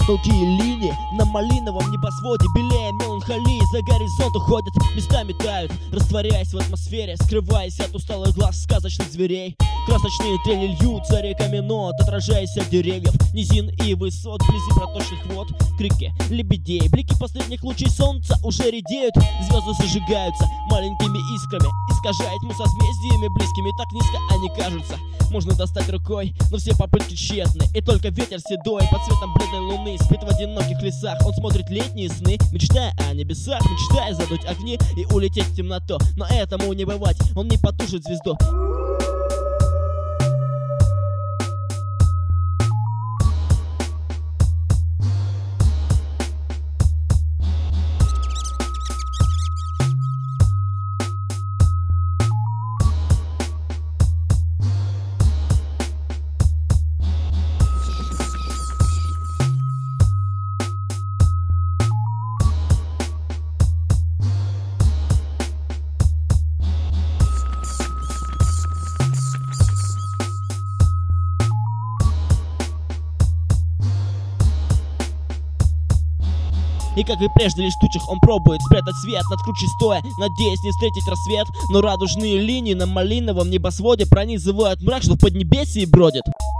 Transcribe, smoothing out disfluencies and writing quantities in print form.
Тонкие линии на малиновом небосводе, белее меланхолии за горизонт уходят, местами тают, растворяясь в атмосфере, скрываясь от усталых глаз сказочных зверей. Красочные трели льются реками нот, отражаясь от деревьев, низин и высот, вблизи проточных вод. Крики лебедей, блики последних лучей солнца уже редеют, звезды зажигаются маленькими искрами, искажая тьму созвездиями близкими, так низко они кажутся. Можно достать рукой, но все попытки тщетны, и только ветер седой под цветом бледной луны спит в одиноких лесах. Он смотрит летние сны, мечтая о небесах, мечтая задуть огни и улететь в темноту. Но этому не бывать, он не потушит звезду. И как и прежде, лишь в тучах он пробует спрятать свет над кручей стоя, надеясь не встретить рассвет. Но радужные линии на малиновом небосводе пронизывают мрак, что в поднебесье бродит.